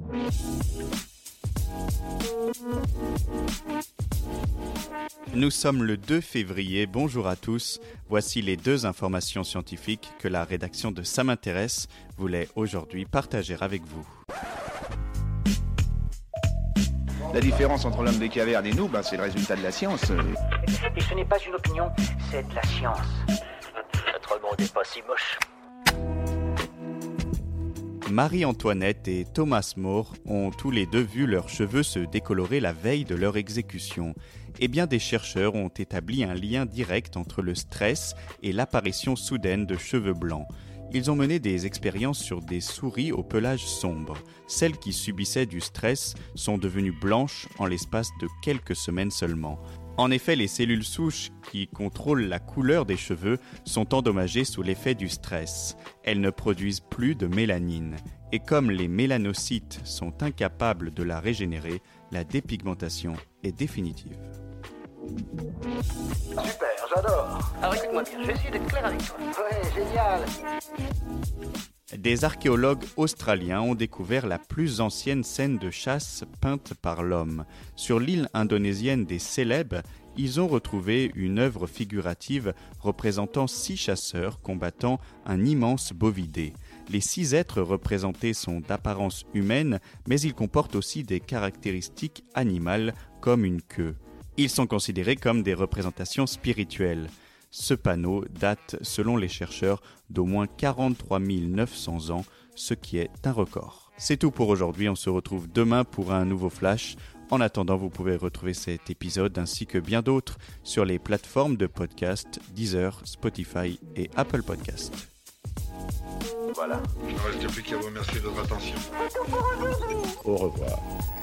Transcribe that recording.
Nous sommes le 2 février, bonjour à tous. Voici les 2 informations scientifiques que la rédaction de Ça m'intéresse voulait aujourd'hui partager avec vous. La différence entre l'homme des cavernes et nous, c'est le résultat de la science. Et ce n'est pas une opinion, c'est de la science. Notre monde n'est pas si moche. Marie-Antoinette et Thomas More ont tous les deux vu leurs cheveux se décolorer la veille de leur exécution. Et bien des chercheurs ont établi un lien direct entre le stress et l'apparition soudaine de cheveux blancs. Ils ont mené des expériences sur des souris au pelage sombre. Celles qui subissaient du stress sont devenues blanches en l'espace de quelques semaines seulement. En effet, les cellules souches qui contrôlent la couleur des cheveux sont endommagées sous l'effet du stress. Elles ne produisent plus de mélanine. Et comme les mélanocytes sont incapables de la régénérer, la dépigmentation est définitive. Super, j'adore. Alors écoute-moi bien, je vais essayer d'être clair avec toi. Ouais, génial. Des archéologues australiens ont découvert la plus ancienne scène de chasse peinte par l'homme. Sur l'île indonésienne des Célèbes, ils ont retrouvé une œuvre figurative représentant 6 chasseurs combattant un immense bovidé. Les 6 êtres représentés sont d'apparence humaine, mais ils comportent aussi des caractéristiques animales comme une queue. Ils sont considérés comme des représentations spirituelles. Ce panneau date, selon les chercheurs, d'au moins 43 900 ans, ce qui est un record. C'est tout pour aujourd'hui, on se retrouve demain pour un nouveau flash. En attendant, vous pouvez retrouver cet épisode ainsi que bien d'autres sur les plateformes de podcast Deezer, Spotify et Apple Podcast. Voilà. Il ne reste plus qu'à vous remercier de votre attention. Au revoir.